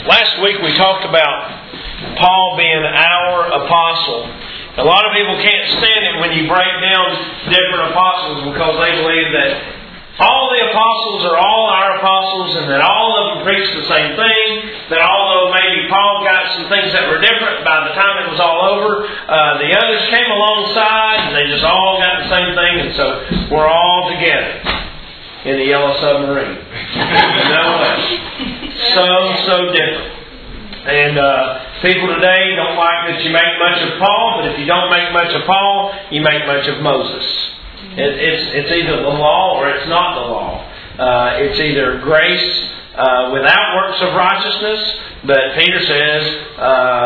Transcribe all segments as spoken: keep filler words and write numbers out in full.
Last week we talked about Paul being our apostle. A lot of people can't stand it when you break down different apostles because they believe that all the apostles are all our apostles and that all of them preach the same thing, that although maybe Paul got some things that were different by the time it was all over, uh, the others came alongside and they just all got the same thing, and so we're all together in the yellow submarine. No way. So, so different. And uh, people today don't like that you make much of Paul, but if you don't make much of Paul, you make much of Moses. It, it's, it's either the law or it's not the law. Uh, it's either grace uh, without works of righteousness, but Peter says uh,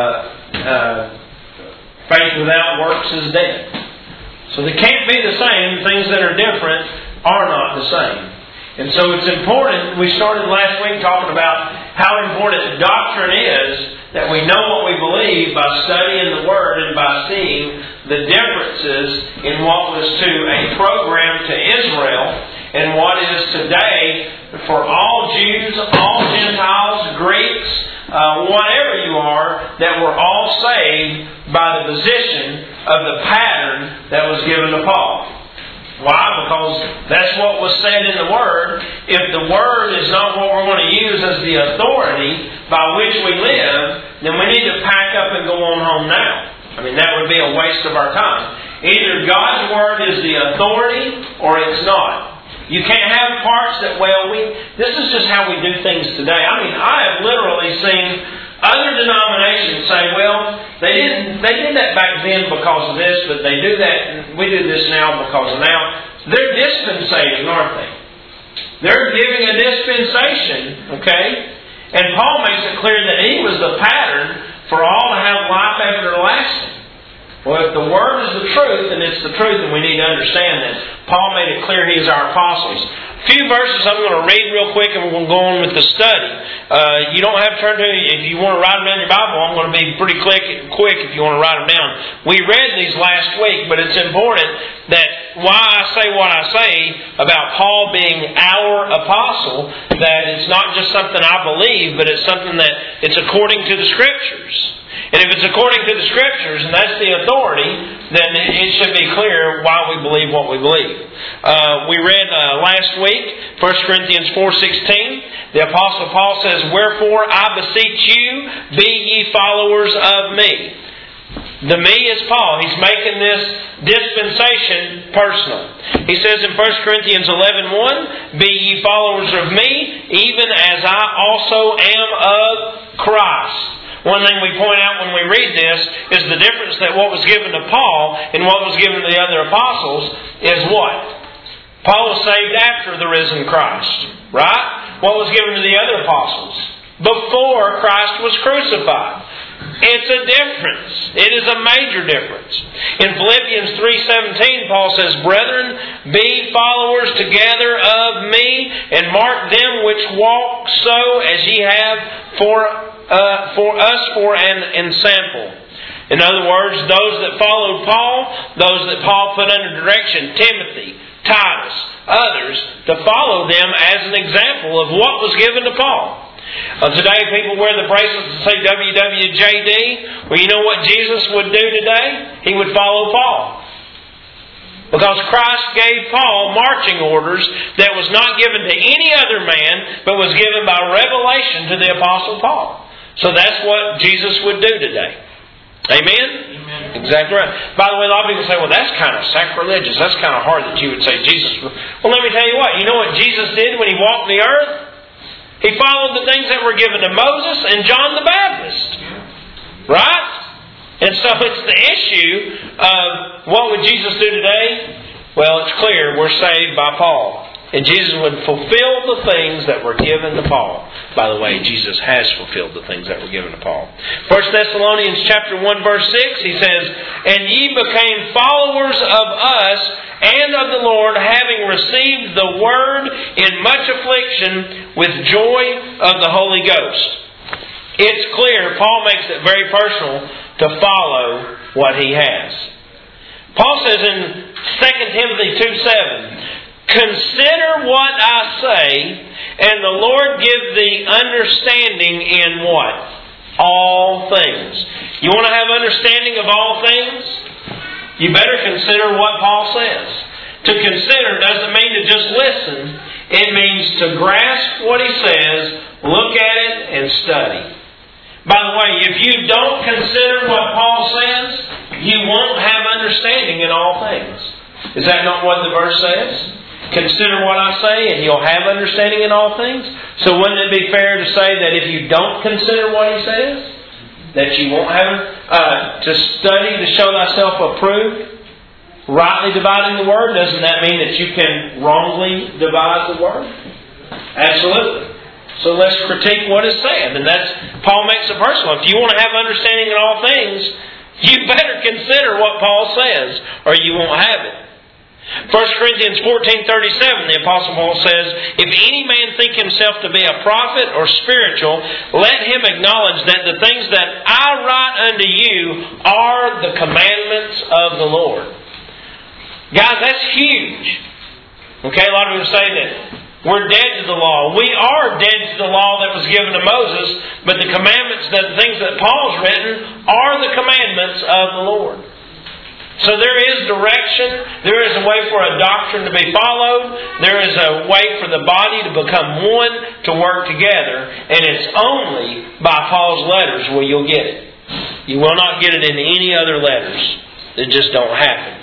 uh, faith without works is dead. So they can't be the same. Things that are different are not the same. And so it's important, we started last week talking about how important doctrine is, that we know what we believe by studying the Word and by seeing the differences in what was to a program to Israel and what is today for all Jews, all Gentiles, Greeks, uh, whatever you are, that we're all saved by the position of the pattern that was given to Paul. Why? Because that's what was said in the Word. If the Word is not what we're going to use as the authority by which we live, then we need to pack up and go on home now. I mean, that would be a waste of our time. Either God's Word is the authority or it's not. You can't have parts that, well, we this is just how we do things today. I mean, I have literally seen other denominations say, well, they didn't they did that back then because of this, but they do that, and we do this now because of now. They're dispensating, aren't they? They're giving a dispensation, okay? And Paul makes it clear that he was the pattern for all to have life everlasting. Well, if the Word is the truth, and it's the truth, and we need to understand that. Paul made it clear he is our apostles. A few verses I'm going to read real quick, and we're going to go on with the study. Uh, you don't have to turn to it. If you want to write them down in your Bible, I'm going to be pretty quick, quick if you want to write them down. We read these last week, but it's important that why I say what I say about Paul being our apostle, that it's not just something I believe, but it's something that it's according to the Scriptures. And if it's according to the Scriptures, and that's the authority, then it should be clear why we believe what we believe. Uh, we read uh, last week, First Corinthians four sixteen. The Apostle Paul says, "Wherefore I beseech you, be ye followers of me." The me is Paul. He's making this dispensation personal. He says in First Corinthians eleven one, "Be ye followers of me, even as I also am of Christ." One thing we point out when we read this is the difference that what was given to Paul and what was given to the other apostles is what? Paul was saved after the risen Christ, right? What was given to the other apostles? Before Christ was crucified. It's a difference. It is a major difference. In Philippians three seventeen, Paul says, "Brethren, be followers together of me, and mark them which walk so as ye have for uh, for us for an ensample." In other words, those that followed Paul, those that Paul put under direction, Timothy, Titus, others, to follow them as an example of what was given to Paul. Uh, today people wear the bracelets that say W W J D. Well, you know what Jesus would do today? He would follow Paul. Because Christ gave Paul marching orders that was not given to any other man, but was given by revelation to the Apostle Paul. So that's what Jesus would do today. Amen? Amen. Exactly right. By the way, a lot of people say, well, that's kind of sacrilegious. That's kind of hard that you would say Jesus. Well, let me tell you what. You know what Jesus did when He walked the earth? He followed the things that were given to Moses and John the Baptist. Right? And so it's the issue of what would Jesus do today? Well, it's clear we're saved by Paul. And Jesus would fulfill the things that were given to Paul. By the way, Jesus has fulfilled the things that were given to Paul. First Thessalonians chapter one verse six, he says, "And ye became followers of us and of the Lord, having received the word in much affliction with joy of the Holy Ghost." It's clear, Paul makes it very personal to follow what he has. Paul says in Second Timothy two seven, Consider what I say, and the Lord give thee understanding in what? All things. You want to have understanding of all things? You better consider what Paul says. To consider doesn't mean to just listen. It means to grasp what he says, look at it, and study. By the way, if you don't consider what Paul says, you won't have understanding in all things. Is that not what the verse says? Consider what I say, and you'll have understanding in all things. So wouldn't it be fair to say that if you don't consider what he says, that you won't have uh, to study to show thyself approved? Rightly dividing the Word, doesn't that mean that you can wrongly divide the Word? Absolutely. So let's critique what is said. And that's, Paul makes it personal. If you want to have understanding in all things, you better consider what Paul says, or you won't have it. First Corinthians fourteen thirty-seven, the Apostle Paul says, if any man think himself to be a prophet or spiritual, let him acknowledge that the things that I write unto you are the commandments of the Lord. Guys, that's huge. Okay, a lot of people say that we're dead to the law. We are dead to the law that was given to Moses, but the commandments, that the things that Paul's written, are the commandments of the Lord. So there is direction. There is a way for a doctrine to be followed. There is a way for the body to become one, to work together. And it's only by Paul's letters where you'll get it. You will not get it in any other letters. It just don't happen.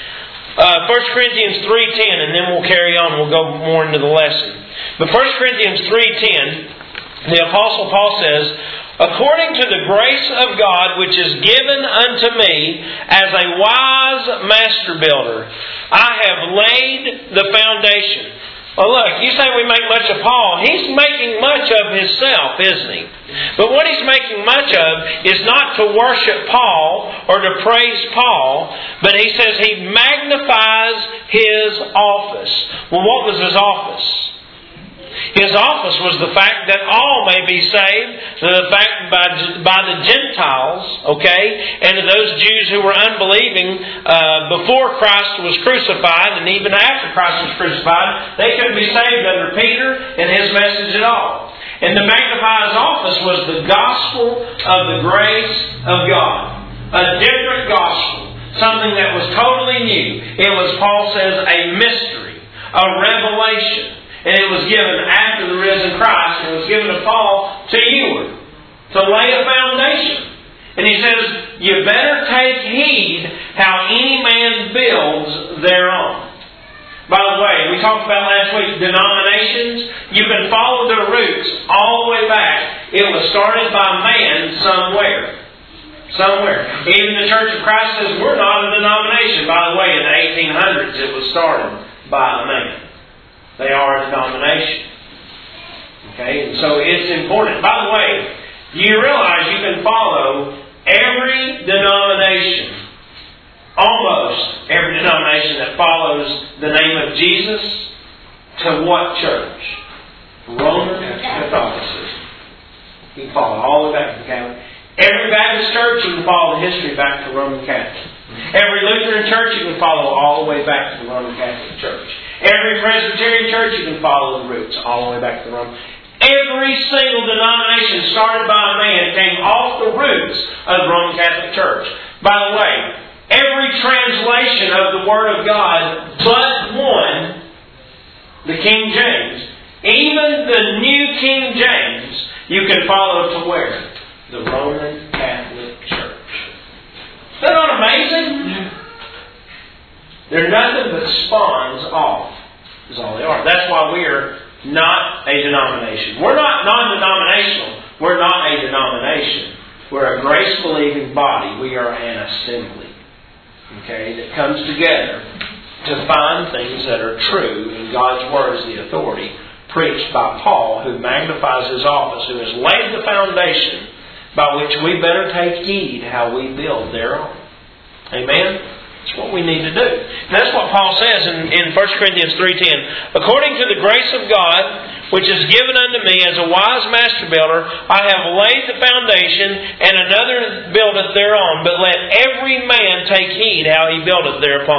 Uh, First Corinthians three ten, and then we'll carry on. We'll go more into the lesson. But First Corinthians three ten, the Apostle Paul says, according to the grace of God which is given unto me as a wise master builder, I have laid the foundation. Well, look, you say we make much of Paul. He's making much of himself, isn't he? But what he's making much of is not to worship Paul or to praise Paul, but he says he magnifies his office. Well, what was his office? His office was the fact that all may be saved, the fact by, by the Gentiles, okay, and to those Jews who were unbelieving uh, before Christ was crucified, and even after Christ was crucified, they couldn't be saved under Peter and his message at all. And to magnify his office was the gospel of the grace of God, a different gospel, something that was totally new. It was, Paul says, a mystery, a revelation. And it was given after the risen Christ. And it was given to Paul to you to lay a foundation. And he says, you better take heed how any man builds thereon. By the way, we talked about last week, denominations. You can follow their roots all the way back. It was started by man somewhere. Somewhere. Even the Church of Christ says we're not a denomination. By the way, in the eighteen hundreds it was started by a man. They are a denomination. Okay? And so it's important. By the way, do you realize you can follow every denomination, almost every denomination that follows the name of Jesus, to what church? Roman Catholicism. You can follow all the way back to the Catholic. Every Baptist church, you can follow the history back to Roman Catholic. Every Lutheran church, you can follow all the way back to the Roman Catholic Church. Every Presbyterian church, you can follow the roots all the way back to the Roman. Every single denomination started by a man came off the roots of the Roman Catholic Church. By the way, every translation of the Word of God but one, the King James, even the New King James, you can follow to where? The Roman Catholic Church. Is that not amazing? Yeah. They're nothing but spawns off, is all they are. That's why we're not a denomination. We're not non-denominational. We're not a denomination. We're a grace-believing body. We are an assembly, okay, that comes together to find things that are true in God's Word as the authority, preached by Paul, who magnifies his office, who has laid the foundation by which we better take heed how we build thereon. Amen? That's what we need to do. And that's what Paul says in, in First Corinthians three ten. According to the grace of God, which is given unto me as a wise master builder, I have laid the foundation, and another buildeth thereon. But let every man take heed how he buildeth thereupon.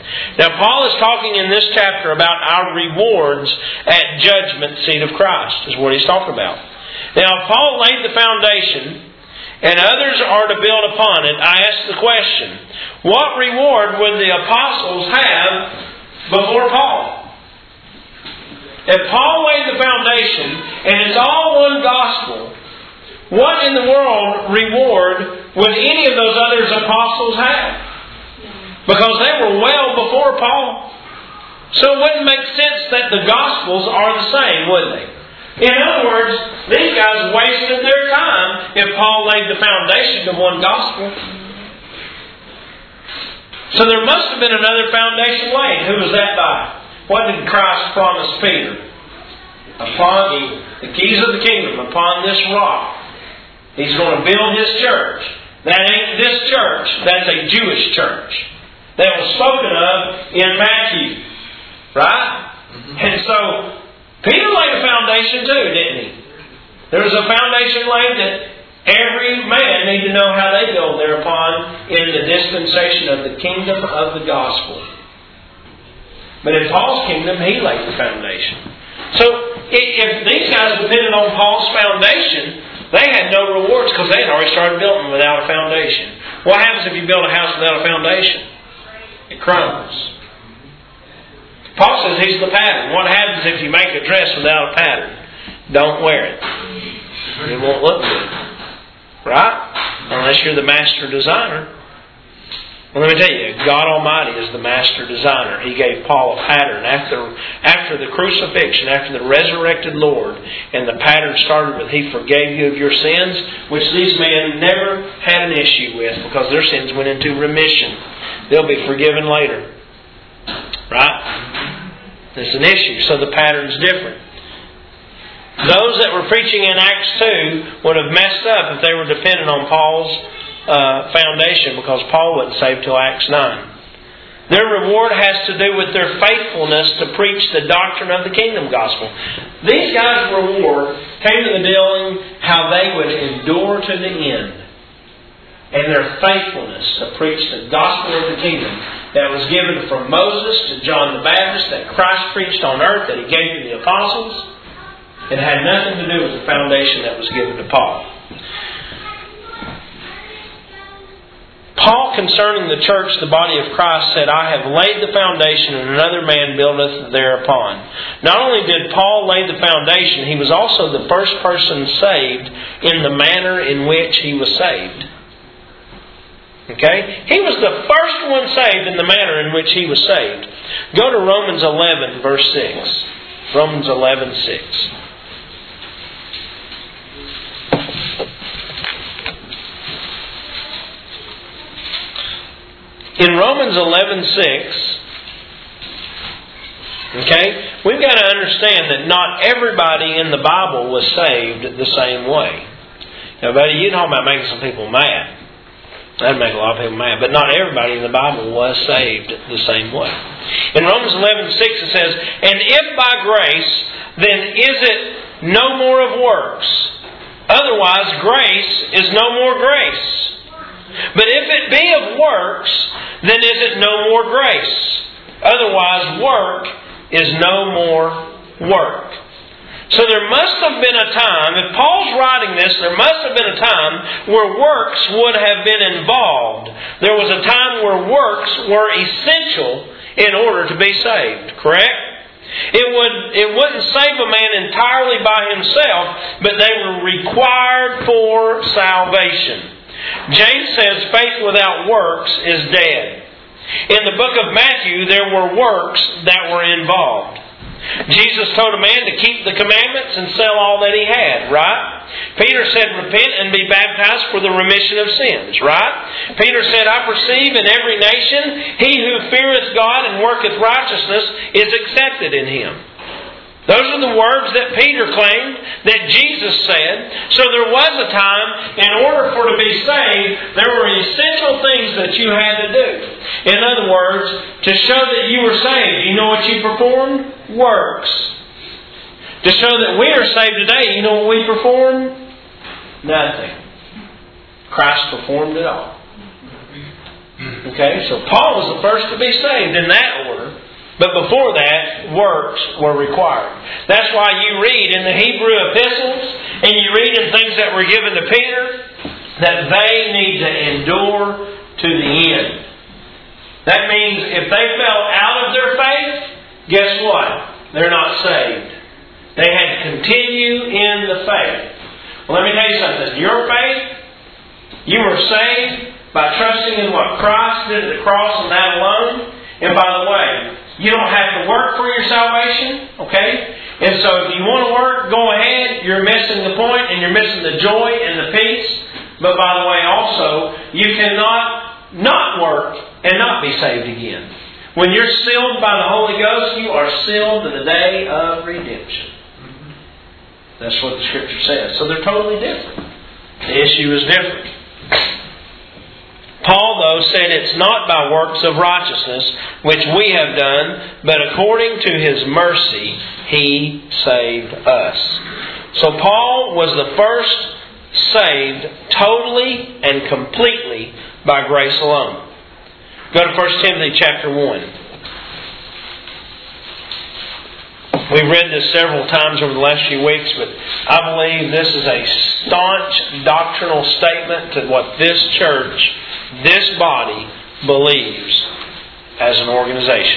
Now, Paul is talking in this chapter about our rewards at judgment seat of Christ, is what he's talking about. Now, Paul laid the foundation, and others are to build upon it. I ask the question, what reward would the apostles have before Paul? If Paul laid the foundation, and it's all one gospel, what in the world reward would any of those other apostles have? Because they were well before Paul. So it wouldn't make sense that the Gospels are the same, would they? In other words, these guys wasted their time if Paul laid the foundation of one Gospel. So there must have been another foundation laid. Who was that by? What did Christ promise Peter? Upon the, the keys of the kingdom, upon this rock, He's going to build His church. That ain't this church. That's a Jewish church that was spoken of in Matthew. Right? Mm-hmm. And so, Peter laid a foundation too, didn't he? There was a foundation laid that every man need to know how they build thereupon in the dispensation of the kingdom of the gospel. But in Paul's kingdom, he laid the foundation. So, if these guys depended on Paul's foundation, they had no rewards because they had already started building without a foundation. What happens if you build a house without a foundation? It crumbles. Paul says He's the pattern. What happens if you make a dress without a pattern? Don't wear it. It won't look good. Right? Unless you're the master designer. Well, let me tell you, God Almighty is the master designer. He gave Paul a pattern after, after the crucifixion, after the resurrected Lord. And the pattern started with He forgave you of your sins, which these men never had an issue with because their sins went into remission. They'll be forgiven later. Right? It's an issue, so the pattern's different. Those that were preaching in Acts two would have messed up if they were dependent on Paul's uh, foundation, because Paul wasn't saved till Acts nine. Their reward has to do with their faithfulness to preach the doctrine of the kingdom gospel. These guys' reward came to the dealing how they would endure to the end. And their faithfulness to preach the gospel of the kingdom that was given from Moses to John the Baptist, that Christ preached on earth, that He gave to the apostles. It had nothing to do with the foundation that was given to Paul. Paul, concerning the church, the body of Christ, said, I have laid the foundation, and another man buildeth thereupon. Not only did Paul lay the foundation, he was also the first person saved in the manner in which he was saved. Okay? He was the first one saved in the manner in which he was saved. Go to Romans eleven, verse six. Romans eleven, six. In Romans eleven, six, okay, we've got to understand that not everybody in the Bible was saved the same way. Now, buddy, you're talking about making some people mad. That'd make a lot of people mad. But not everybody in the Bible was saved the same way. In Romans eleven six it says, and if by grace, then is it no more of works. Otherwise, grace is no more grace. But if it be of works, then is it no more grace. Otherwise, work is no more work. So there must have been a time, if Paul's writing this, there must have been a time where works would have been involved. There was a time where works were essential in order to be saved. Correct? It would, it wouldn't save a man entirely by himself, but they were required for salvation. James says faith without works is dead. In the book of Matthew, there were works that were involved. Jesus told a man to keep the commandments and sell all that he had, right? Peter said, repent and be baptized for the remission of sins, right? Peter said, I perceive in every nation, he who feareth God and worketh righteousness is accepted in him. Those are the words that Peter claimed, that Jesus said. So there was a time, in order for to be saved, there were essential things that you had to do. In other words, to show that you were saved, you know what you performed? Works. To show that we are saved today, you know what we perform? Nothing. Christ performed it all. Okay, so Paul was the first to be saved in that order. But before that, works were required. That's why you read in the Hebrew epistles, and you read in things that were given to Peter, that they need to endure to the end. That means if they fell out of their faith, guess what? They're not saved. They had to continue in the faith. Well, let me tell you something. Your faith, you were saved by trusting in what Christ did at the cross and that alone. And by the way, you don't have to work for your salvation, okay? And so if you want to work, go ahead. You're missing the point and you're missing the joy and the peace. But by the way, also, you cannot not work and not be saved again. When you're sealed by the Holy Ghost, you are sealed to the day of redemption. That's what the Scripture says. So they're totally different. The issue is different. Paul, though, said it's not by works of righteousness which we have done, but according to His mercy He saved us. So Paul was the first saved totally and completely by grace alone. Go to First Timothy chapter one. We've read this several times over the last few weeks, but I believe this is a staunch doctrinal statement to what this church, this body, believes as an organization.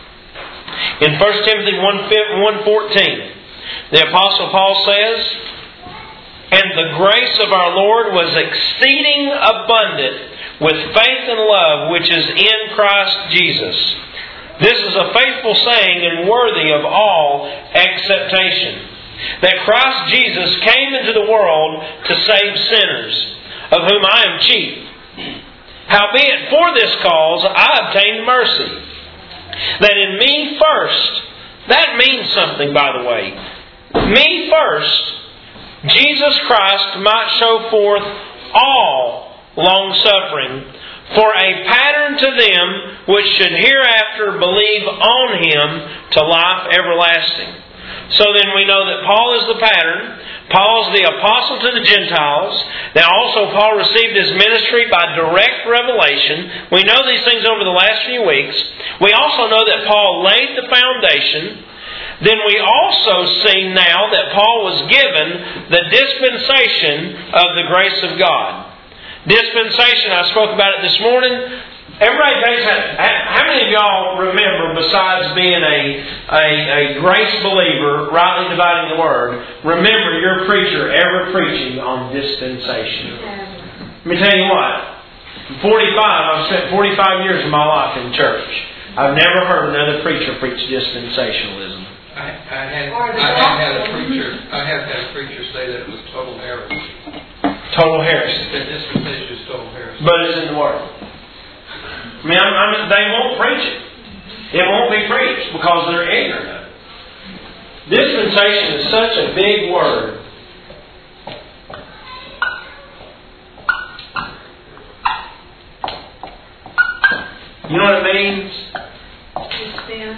In First Timothy one fourteen, the Apostle Paul says, "And the grace of our Lord was exceeding abundant with faith and love which is in Christ Jesus. This is a faithful saying and worthy of all acceptation, that Christ Jesus came into the world to save sinners, of whom I am chief. Howbeit for this cause I obtained mercy, that in me first," that means something, by the way, "me first, Jesus Christ might show forth all long-suffering, for a pattern to them which should hereafter believe on Him to life everlasting." So then we know that Paul is the pattern. Paul's the apostle to the Gentiles. Now also Paul received his ministry by direct revelation. We know these things over the last few weeks. We also know that Paul laid the foundation. Then we also see now that Paul was given the dispensation of the grace of God. Dispensation, I spoke about it this morning. Everybody thinks that. How many of y'all remember, besides being a, a, a grace believer, rightly dividing the Word, remember your preacher ever preaching on dispensation? Let me tell you what. I'm forty-five. I've spent forty-five years of my life in church. I've never heard another preacher preach dispensationalism. I, I had I have had a preacher I have had a preacher say that it was total heresy. Total heresy. That dispensation is total heresy. But it's in the Word. I mean, I mean, they won't preach it. It won't be preached because they're ignorant of it. Dispensation is such a big word. You know what it means? Dispense.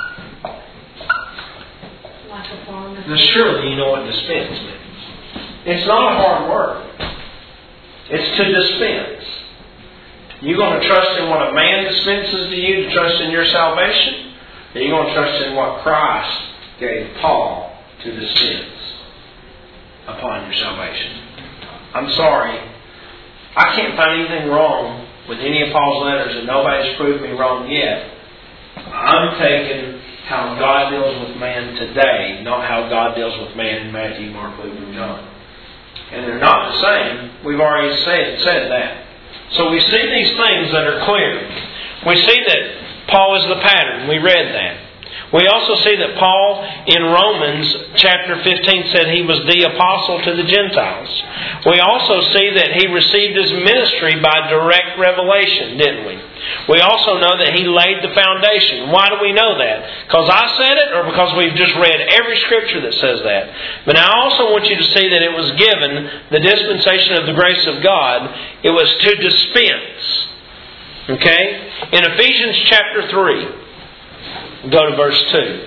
Like a farmer. Now, surely you know what dispense means. It's not a hard word. It's to dispense. You going to trust in what a man dispenses to you to trust in your salvation? Or are you going to trust in what Christ gave Paul to dispense upon your salvation? I'm sorry. I can't find anything wrong with any of Paul's letters, and nobody's proved me wrong yet. I'm taking how God deals with man today, not how God deals with man in Matthew, Mark, Luke, and John. And they're not the same. We've already said, said that. So we see these things that are clear. We see that Paul is the pattern. We read that. We also see that Paul in Romans chapter fifteen said he was the apostle to the Gentiles. We also see that he received his ministry by direct revelation, didn't we? We also know that he laid the foundation. Why do we know that? Because I said it, or because we've just read every scripture that says that? But I also want you to see that it was given, the dispensation of the grace of God, it was to dispense. Okay? In Ephesians chapter three, go to verse two.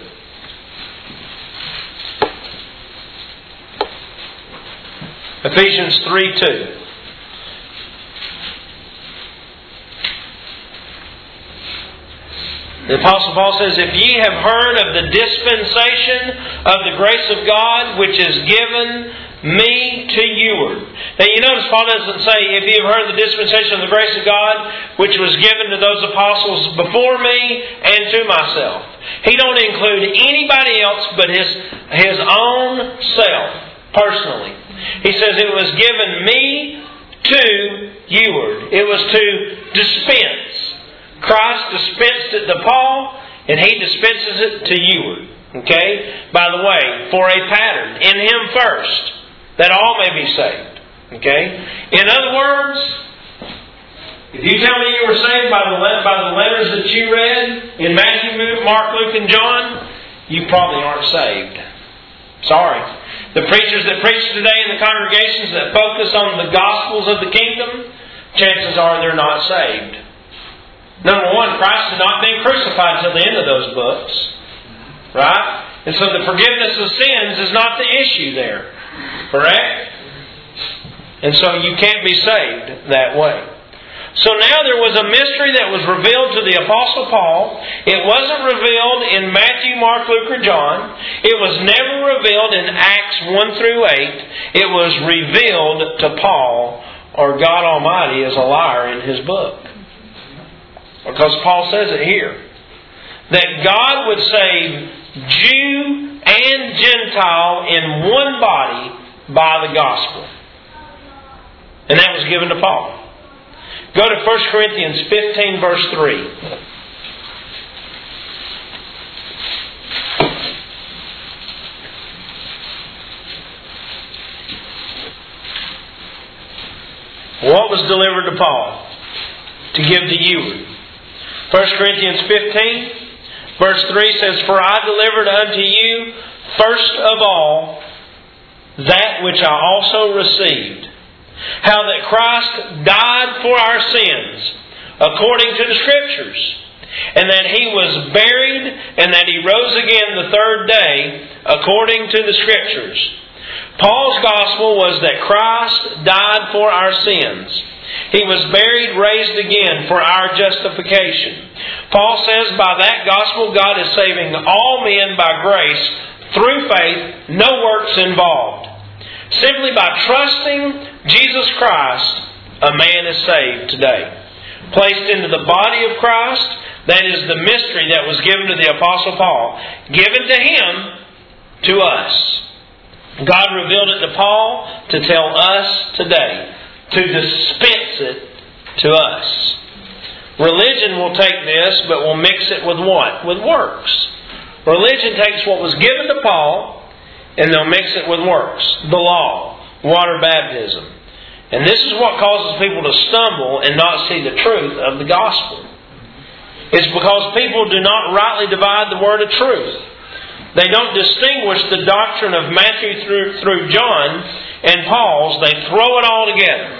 Ephesians three two. The Apostle Paul says, if ye have heard of the dispensation of the grace of God, which is given me to you. Now you notice Paul doesn't say, if you have heard the dispensation of the grace of God, which was given to those apostles before me and to myself. He don't include anybody else but his, his own self, personally. He says it was given me to you. It was to dispense. Christ dispensed it to Paul, and He dispenses it to you. Okay? By the way, for a pattern. In Him first, that all may be saved. Okay? In other words, if you tell me you were saved by the, by the letters that you read in Matthew, Mark, Luke, and John, you probably aren't saved. Sorry. The preachers that preach today in the congregations that focus on the Gospels of the Kingdom, chances are they're not saved. Number one, Christ had not been crucified till the end of those books. Right? And so the forgiveness of sins is not the issue there. Correct? And so you can't be saved that way. So now there was a mystery that was revealed to the Apostle Paul. It wasn't revealed in Matthew, Mark, Luke, or John. It was never revealed in Acts one through eight. It was revealed to Paul, or God Almighty is a liar in His book. Because Paul says it here. That God would save Jew and Gentile in one body by the gospel. And that was given to Paul. Go to First Corinthians fifteen, verse three. What was delivered to Paul? To give to you. First Corinthians fifteen, verse three says, for I delivered unto you first of all that which I also received, how that Christ died for our sins according to the Scriptures, and that He was buried, and that He rose again the third day according to the Scriptures. Paul's gospel was that Christ died for our sins. He was buried, raised again for our justification. Paul says by that gospel God is saving all men by grace through faith, no works involved. Simply by trusting Jesus Christ, a man is saved today. Placed into the body of Christ, that is the mystery that was given to the Apostle Paul. Given to him, to us. God revealed it to Paul to tell us today. To dispense it to us. Religion will take this, but will mix it with what? With works. Religion takes what was given to Paul, and they'll mix it with works. The law, water baptism. And this is what causes people to stumble and not see the truth of the gospel. It's because people do not rightly divide the word of truth. They don't distinguish the doctrine of Matthew through, through John and Paul's. They throw it all together.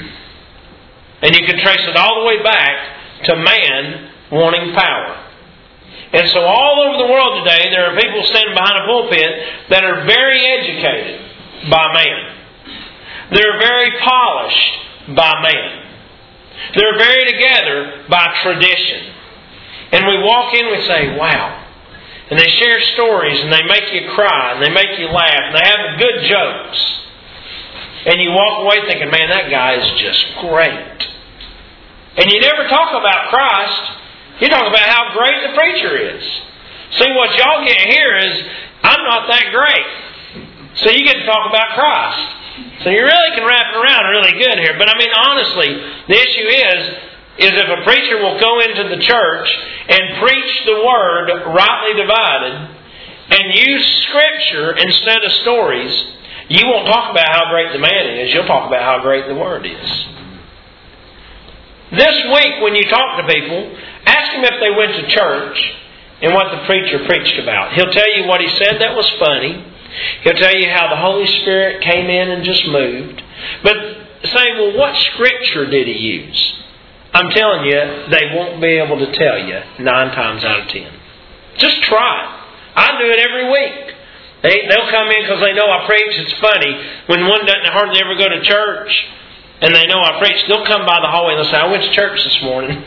And you can trace it all the way back to man wanting power. And so all over the world today, there are people standing behind a pulpit that are very educated by man. They're very polished by man. They're very together by tradition. And we walk in and we say, wow. And they share stories and they make you cry and they make you laugh and they have good jokes. And you walk away thinking, man, that guy is just great. And you never talk about Christ. You talk about how great the preacher is. See, what y'all get here is, I'm not that great. So you get to talk about Christ. So you really can wrap it around really good here. But I mean, honestly, the issue is, is if a preacher will go into the church and preach the Word rightly divided and use Scripture instead of stories, you won't talk about how great the man is. You'll talk about how great the Word is. This week when you talk to people, ask them if they went to church and what the preacher preached about. He'll tell you what he said that was funny. He'll tell you how the Holy Spirit came in and just moved. But say, well, what Scripture did he use? I'm telling you, they won't be able to tell you nine times out of ten. Just try it. I do it every week. They, they'll come in because they know I preach. It's funny. When one doesn't hardly ever go to church and they know I preach, they'll come by the hallway and they'll say, I went to church this morning.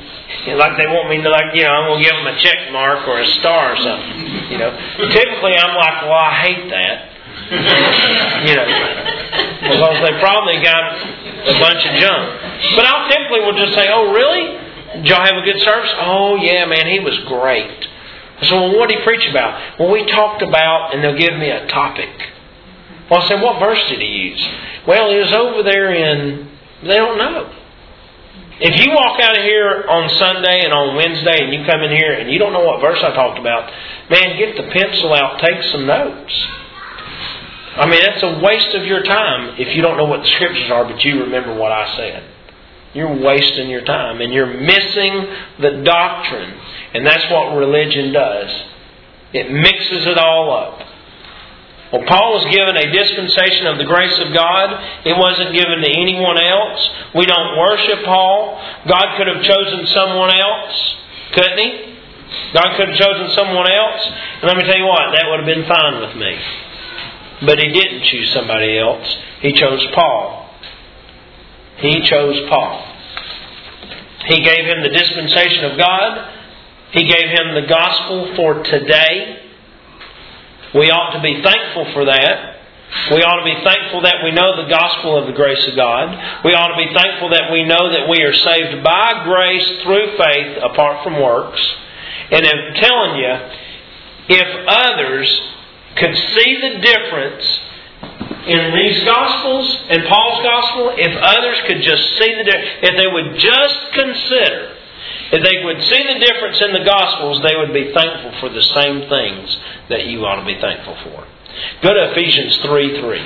Like they want me to, like, you know, I'm going to give them a check mark or a star or something. You know, typically I'm like, well, I hate that. You know, because they probably got a bunch of junk. But I typically will just say, oh, really? Did y'all have a good service? Oh, yeah, man, he was great. So, well, what did he preach about? Well, we talked about, and they'll give me a topic. Well, I said, what verse did he use? Well, it was over there in, they don't know. If you walk out of here on Sunday and on Wednesday and you come in here and you don't know what verse I talked about, man, get the pencil out, take some notes. I mean, that's a waste of your time if you don't know what the Scriptures are, but you remember what I said. You're wasting your time and you're missing the doctrine. And that's what religion does. It mixes it all up. Well, Paul was given a dispensation of the grace of God. It wasn't given to anyone else. We don't worship Paul. God could have chosen someone else, couldn't He? God could have chosen someone else. And let me tell you what, that would have been fine with me. But He didn't choose somebody else. He chose Paul. He chose Paul. He gave him the dispensation of God. He gave him the gospel for today. We ought to be thankful for that. We ought to be thankful that we know the gospel of the grace of God. We ought to be thankful that we know that we are saved by grace through faith apart from works. And I'm telling you, if others could see the difference in these Gospels and Paul's Gospel, if others could just see the difference, if they would just consider, if they would see the difference in the Gospels, they would be thankful for the same things that you ought to be thankful for. Go to Ephesians three three.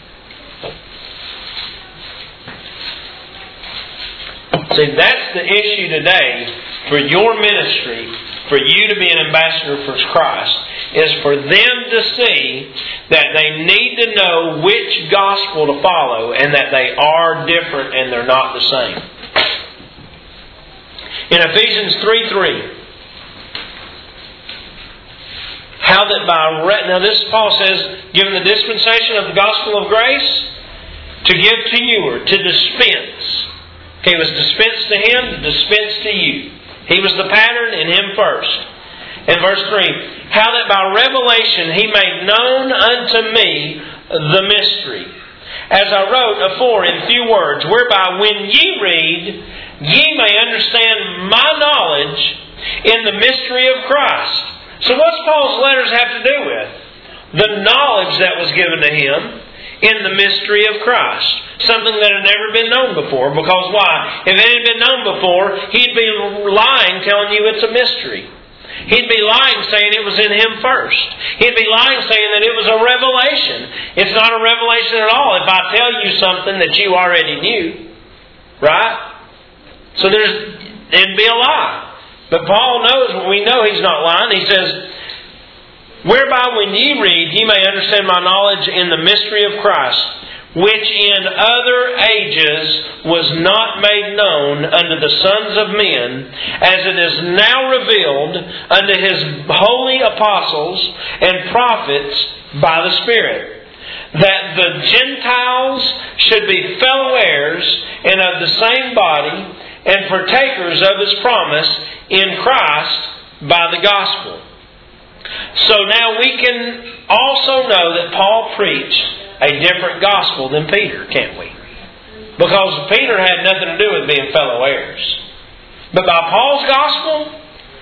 See, that's the issue today for your ministry, for you to be an ambassador for Christ, is for them to see that they need to know which gospel to follow and that they are different and they're not the same. In Ephesians three three, how that by... Re- now this, Paul says, given the dispensation of the gospel of grace, to give to you or to dispense. Okay, it was dispensed to him, to dispense to you. He was the pattern and him first. In verse three, how that by revelation he made known unto me the mystery, as I wrote afore in few words, whereby when ye read, ye may understand my knowledge in the mystery of Christ. So what's Paul's letters have to do with? The knowledge that was given to him in the mystery of Christ. Something that had never been known before. Because why? If it had been known before, he'd be lying telling you it's a mystery. He'd be lying saying it was in him first. He'd be lying saying that it was a revelation. It's not a revelation at all if I tell you something that you already knew. Right? So there's, it'd be a lie. But Paul knows, we know he's not lying. He says, whereby when ye read, ye may understand my knowledge in the mystery of Christ, which in other ages was not made known unto the sons of men, as it is now revealed unto His holy apostles and prophets by the Spirit, that the Gentiles should be fellow heirs and of the same body, and partakers of His promise in Christ by the gospel. So now we can also know that Paul preached a different gospel than Peter, can't we? Because Peter had nothing to do with being fellow heirs. But by Paul's gospel,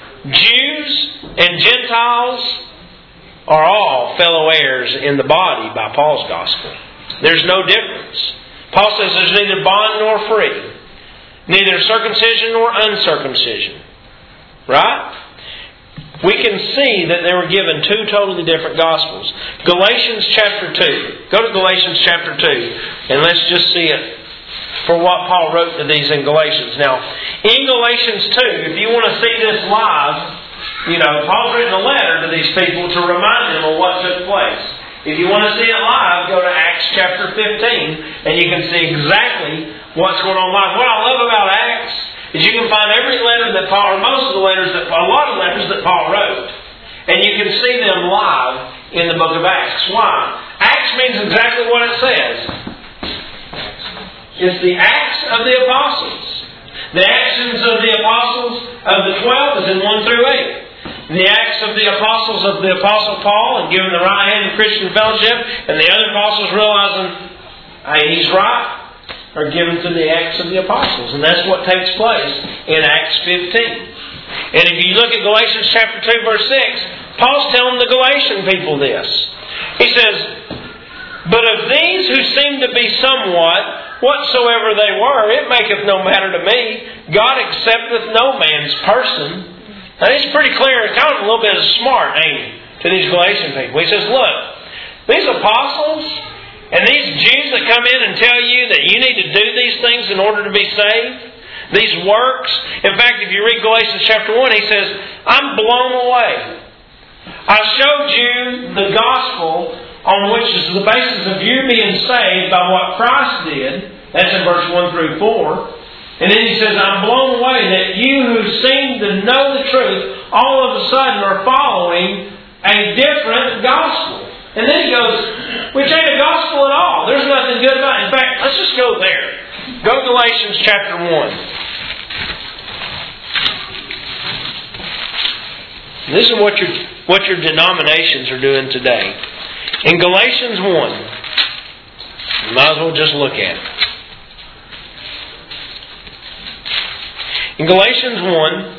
Jews and Gentiles are all fellow heirs in the body by Paul's gospel. There's no difference. Paul says there's neither bond nor free, neither circumcision nor uncircumcision. Right? We can see that they were given two totally different Gospels. Galatians chapter two. Go to Galatians chapter two and let's just see it for what Paul wrote to these in Galatians. Now, in Galatians two, if you want to see this live, you know, Paul's written a letter to these people to remind them of what took place. If you want to see it live, go to Acts chapter fifteen and you can see exactly what's going on live. What I love about Acts is you can find every letter that Paul, or most of the letters, that a lot of letters that Paul wrote. And you can see them live in the book of Acts. Why? Acts means exactly what it says. It's the Acts of the Apostles. The actions of the apostles of the twelve is in one through eight. The acts of the apostles of the Apostle Paul and giving the right hand of Christian fellowship, and the other apostles realizing, hey, he's right, are given to the Acts of the Apostles. And that's what takes place in Acts fifteen. And if you look at Galatians chapter two, verse six, Paul's telling the Galatian people this. He says, "But of these who seem to be somewhat, whatsoever they were, it maketh no matter to me. God accepteth no man's person." Now he's pretty clear, kind of a little bit of smart, ain't he, to these Galatian people. He says, look, these apostles and these Jews that come in and tell you that you need to do these things in order to be saved, these works. In fact, if you read Galatians chapter one, he says, I'm blown away. I showed you the gospel on which is the basis of you being saved by what Christ did. That's in verse one through four. And then he says, I'm blown away that you who seem to know the truth all of a sudden are following a different gospel. And then he goes, which ain't a gospel at all. There's nothing good about it. In fact, let's just go there. Go to Galatians chapter one. This is what your, what your denominations are doing today. In Galatians one, you might as well just look at it. In Galatians one,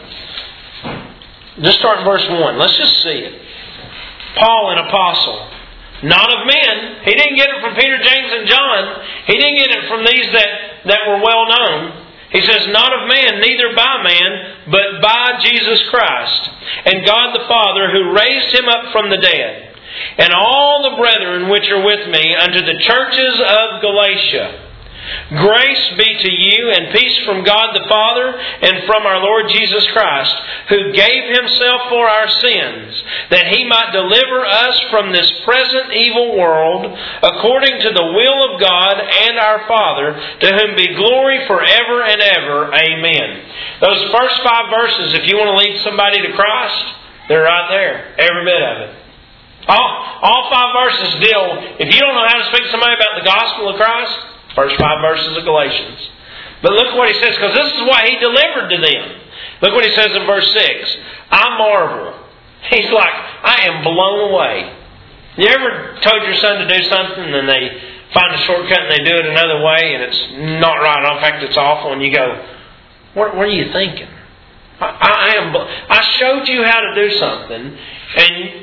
just start in verse one. Let's just see it. Paul, an apostle, not of men. He didn't get it from Peter, James, and John. He didn't get it from these that, that were well known. He says, not of man, neither by man, but by Jesus Christ, and God the Father, who raised Him up from the dead, and all the brethren which are with me unto the churches of Galatia. Grace be to you and peace from God the Father and from our Lord Jesus Christ, who gave Himself for our sins, that He might deliver us from this present evil world, according to the will of God and our Father, to whom be glory forever and ever. Amen. Those first five verses, if you want to lead somebody to Christ, they're right there. Every bit of it. All, all five verses deal, if you don't know how to speak to somebody about the gospel of Christ, first five verses of Galatians. But look what he says, because this is what he delivered to them. Look what he says in verse six. I marvel. He's like, I am blown away. You ever told your son to do something and they find a shortcut and they do it another way and it's not right? In fact, it's awful. And you go, what, what are you thinking? I, I am. I showed you how to do something and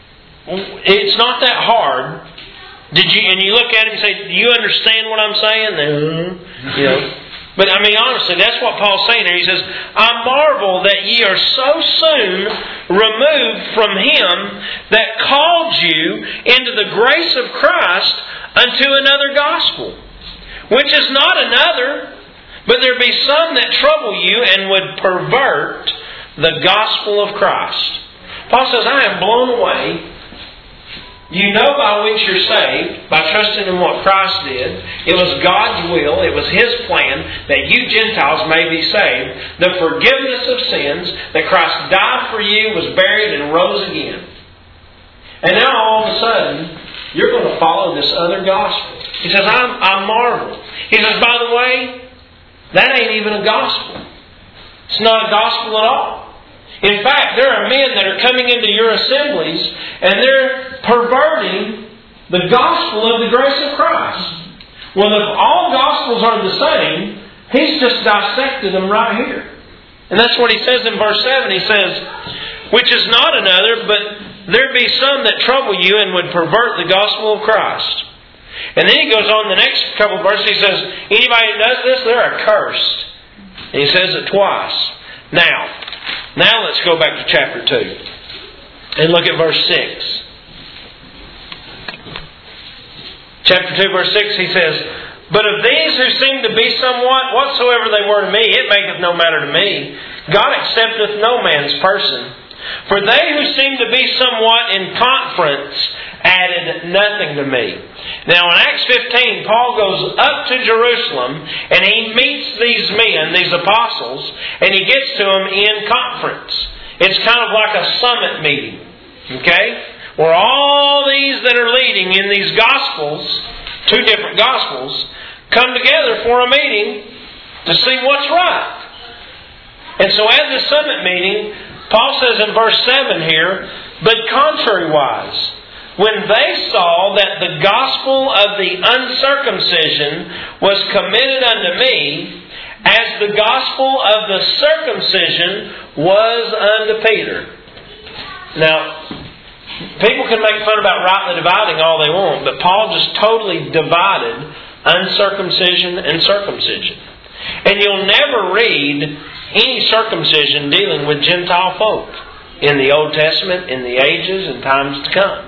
it's not that hard. Did you? And you look at him and say, do you understand what I'm saying? Mm-hmm. You know. But I mean, honestly, that's what Paul's saying here. He says, I marvel that ye are so soon removed from Him that called you into the grace of Christ unto another gospel, which is not another, but there be some that trouble you and would pervert the gospel of Christ. Paul says, I am blown away. You know by which you're saved, by trusting in what Christ did. It was God's will, it was His plan that you Gentiles may be saved. The forgiveness of sins, that Christ died for you, was buried and rose again. And now all of a sudden, you're going to follow this other gospel. He says, I'm, I marvel. He says, by the way, that ain't even a gospel. It's not a gospel at all. In fact, there are men that are coming into your assemblies and they're perverting the gospel of the grace of Christ. Well, if all gospels are the same, He's just dissected them right here. And that's what he says in verse seven. He says, which is not another, but there be some that trouble you and would pervert the gospel of Christ. And then he goes on the next couple of verses. He says, anybody that does this, they're accursed. And he says it twice. Now, Now let's go back to chapter two and look at verse six. Chapter two, verse six, he says, but of these who seem to be somewhat, whatsoever they were to me, it maketh no matter to me. God accepteth no man's person. For they who seem to be somewhat in conference added nothing to me. Now in Acts fifteen, Paul goes up to Jerusalem and he meets these men, these apostles, and he gets to them in conference. It's kind of like a summit meeting. Okay? Where all these that are leading in these Gospels, two different Gospels, come together for a meeting to see what's right. And so at this summit meeting, Paul says in verse seven here, but contrariwise, when they saw that the gospel of the uncircumcision was committed unto me, as the gospel of the circumcision was unto Peter. Now, people can make fun about rightly dividing all they want, but Paul just totally divided uncircumcision and circumcision. And you'll never read any circumcision dealing with Gentile folk in the Old Testament, in the ages and times to come.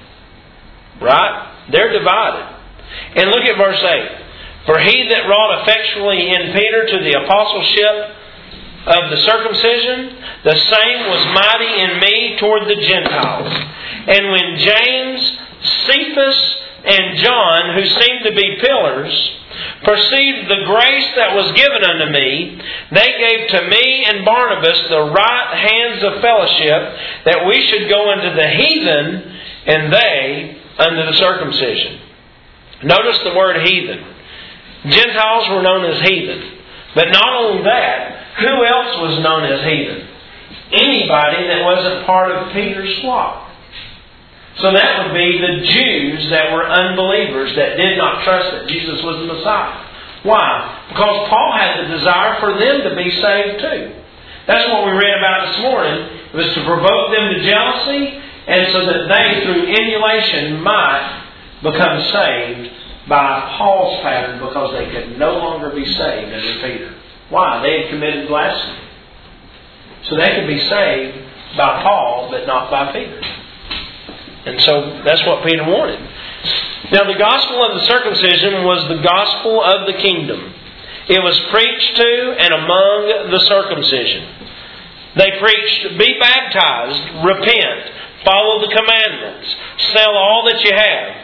Right? They're divided. And look at verse eight. For he that wrought effectually in Peter to the apostleship of the circumcision, the same was mighty in me toward the Gentiles. And when James, Cephas, and John, who seemed to be pillars, perceived the grace that was given unto me, they gave to me and Barnabas the right hands of fellowship, that we should go unto the heathen, and they unto the circumcision. Notice the word heathen. Gentiles were known as heathen. But not only that, who else was known as heathen? Anybody that wasn't part of Peter's flock. So that would be the Jews that were unbelievers, that did not trust that Jesus was the Messiah. Why? Because Paul had the desire for them to be saved too. That's what we read about this morning. It was to provoke them to jealousy, and so that they, through emulation, might become saved by Paul's pattern, because they could no longer be saved under Peter. Why? They had committed blasphemy. So they could be saved by Paul, but not by Peter. And so that's what Peter wanted. Now the gospel of the circumcision was the gospel of the kingdom. It was preached to and among the circumcision. They preached, be baptized, repent, follow the commandments, sell all that you have.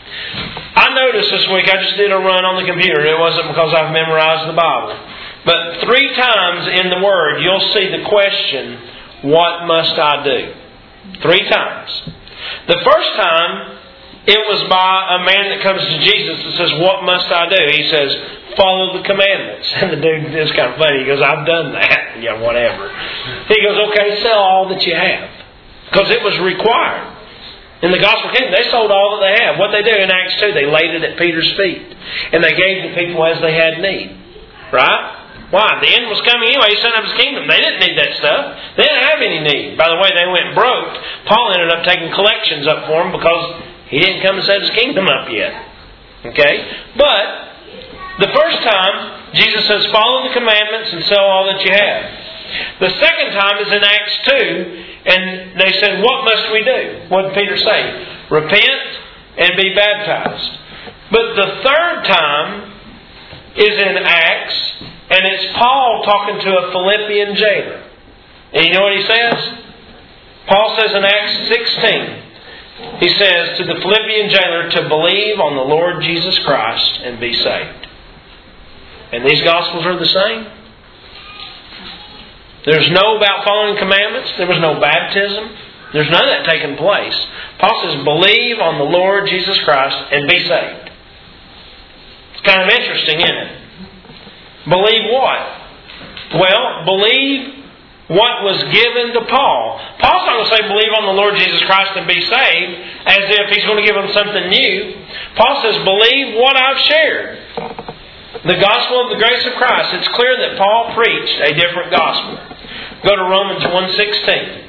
I noticed this week, I just did a run on the computer. It wasn't because I've memorized the Bible. But three times in the Word, you'll see the question, what must I do? Three times. The first time, it was by a man that comes to Jesus and says, what must I do? He says, follow the commandments. And the dude is kind of funny. He goes, I've done that. Yeah, whatever. He goes, okay, sell all that you have. Because it was required. In the gospel kingdom, they sold all that they have. What they do in Acts two, they laid it at Peter's feet. And they gave to people as they had need. Right? Why? The end was coming anyway. He sent up His kingdom. They didn't need that stuff. They didn't have any need. By the way, they went broke. Paul ended up taking collections up for them because he didn't come and set His kingdom up yet. Okay? But the first time, Jesus says, follow the commandments and sell all that you have. The second time is in Acts two. And they said, what must we do? What did Peter say? Repent and be baptized. But the third time is in Acts, and it's Paul talking to a Philippian jailer. And you know what he says? Paul says in Acts sixteen, he says to the Philippian jailer to believe on the Lord Jesus Christ and be saved. And these Gospels are the same. There's no about following commandments. There was no baptism. There's none of that taking place. Paul says, believe on the Lord Jesus Christ and be saved. It's kind of interesting, isn't it? Believe what? Well, believe what was given to Paul. Paul's not going to say, believe on the Lord Jesus Christ and be saved, as if he's going to give them something new. Paul says, believe what I've shared. The gospel of the grace of Christ. It's clear that Paul preached a different gospel. Go to Romans one sixteen.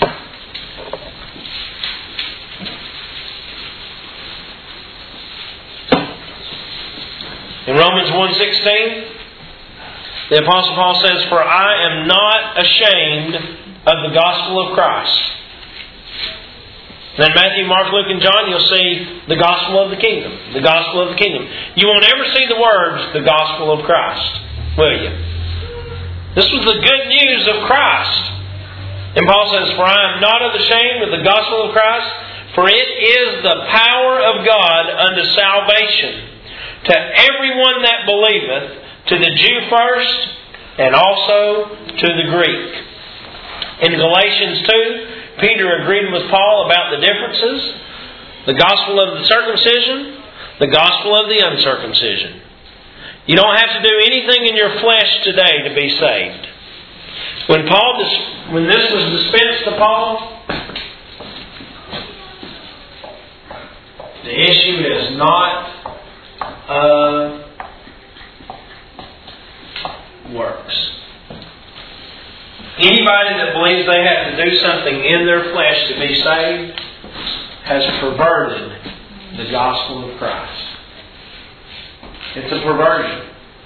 In Romans one sixteen, the Apostle Paul says, for I am not ashamed of the gospel of Christ. Then Matthew, Mark, Luke, and John, you'll see the gospel of the kingdom. The gospel of the kingdom. You won't ever see the words, the gospel of Christ, will you? This was the good news of Christ. And Paul says, for I am not ashamed of the gospel of Christ, for it is the power of God unto salvation to everyone that believeth, to the Jew first, and also to the Greek. In Galatians two, Peter agreed with Paul about the differences. The gospel of the circumcision, the gospel of the uncircumcision. You don't have to do anything in your flesh today to be saved. When Paul, when this was dispensed to Paul, the issue is not uh, works. Anybody that believes they have to do something in their flesh to be saved has perverted the gospel of Christ. It's a perversion.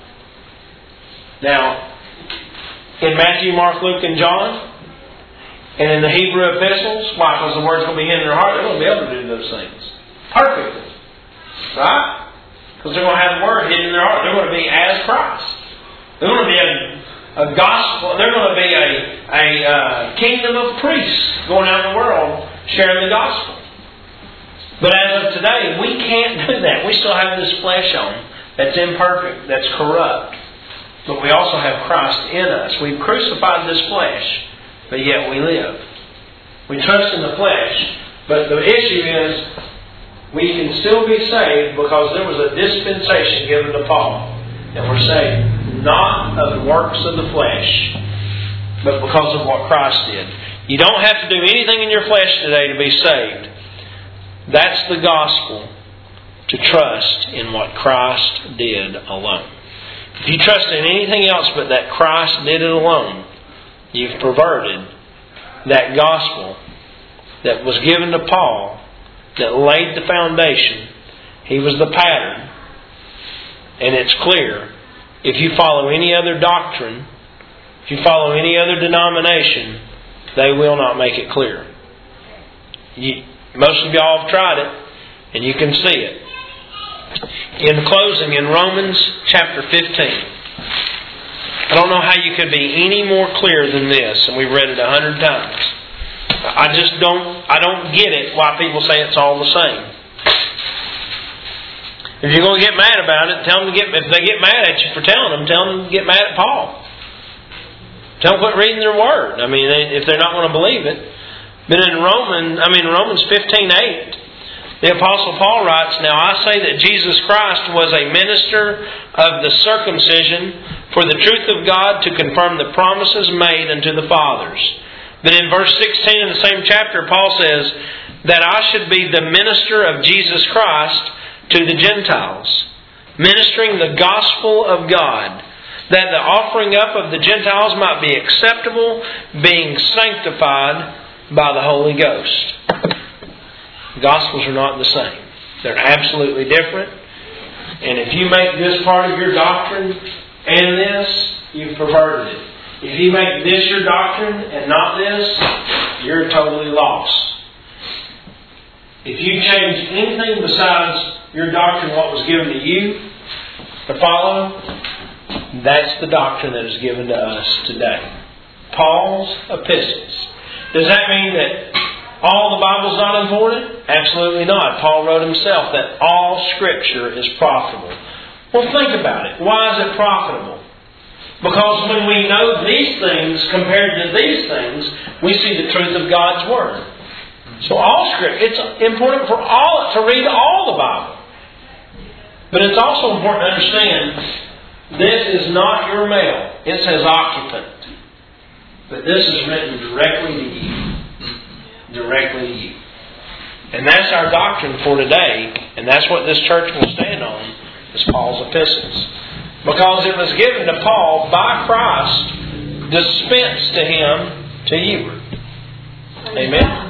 Now, in Matthew, Mark, Luke, and John, and in the Hebrew epistles, why? Because the word's going to be in their heart. They're going to be able to do those things perfectly. Right? Because they're going to have the word hidden in their heart. They're going to be as Christ. They're going to be a, a gospel. They're going to be a, a uh, kingdom of priests going out in the world sharing the gospel. But as of today, we can't do that. We still have this flesh on that's imperfect, that's corrupt. But we also have Christ in us. We've crucified this flesh, but yet we live. We trust in the flesh, but the issue is we can still be saved because there was a dispensation given to Paul. And we're saved not of the works of the flesh, but because of what Christ did. You don't have to do anything in your flesh today to be saved. That's the gospel, to trust in what Christ did alone. If you trust in anything else but that Christ did it alone, you've perverted that gospel that was given to Paul, that laid the foundation. He was the pattern. And it's clear, if you follow any other doctrine, if you follow any other denomination, they will not make it clear. You, most of y'all have tried it, and you can see it. In closing, in Romans chapter fifteen, I don't know how you could be any more clear than this, and we've read it a hundred times. I just don't, I don't get it why people say it's all the same. If you're going to get mad about it, tell them to get. If they get mad at you for telling them, tell them to get mad at Paul. Tell them to quit reading their word. I mean, if they're not going to believe it. But in Romans, I mean Romans fifteen eight. The Apostle Paul writes, "Now I say that Jesus Christ was a minister of the circumcision for the truth of God to confirm the promises made unto the fathers." Then in verse sixteen of the same chapter, Paul says, "That I should be the minister of Jesus Christ to the Gentiles, ministering the gospel of God, that the offering up of the Gentiles might be acceptable, being sanctified by the Holy Ghost." Gospels are not the same. They're absolutely different. And if you make this part of your doctrine and this, you've perverted it. If you make this your doctrine and not this, you're totally lost. If you change anything besides your doctrine, what was given to you to follow, that's the doctrine that is given to us today. Paul's epistles. Does that mean that all the Bible's not important? Absolutely not. Paul wrote himself that all Scripture is profitable. Well, think about it. Why is it profitable? Because when we know these things compared to these things, we see the truth of God's Word. So all Scripture, it's important for all to read all the Bible. But it's also important to understand this is not your mail. It says occupant. But this is written directly to you. Directly to you. And that's our doctrine for today. And that's what this church will stand on, is Paul's epistles. Because it was given to Paul by Christ, dispensed to him to you. Amen.